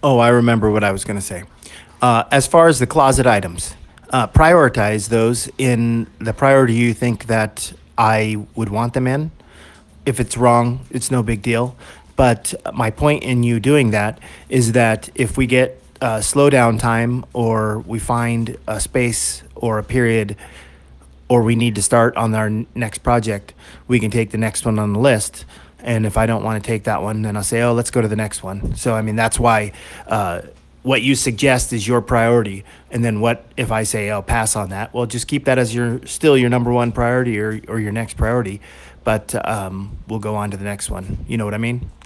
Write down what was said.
Oh, I remember what I was going to say. As far as the closet items, prioritize those in the priority you think that I would want them in. If it's wrong, it's no big deal. But my point in you doing that is that if we get slow down time or we find a space or a period or we need to start on our next project, we can take the next one on the list. And if I don't want to take that one, then I'll say, oh, let's go to the next one. So, I mean, that's why what you suggest is your priority. And then what if I say, oh, pass on that? Well, just keep that as still your number one priority or your next priority. But we'll go on to the next one. You know what I mean?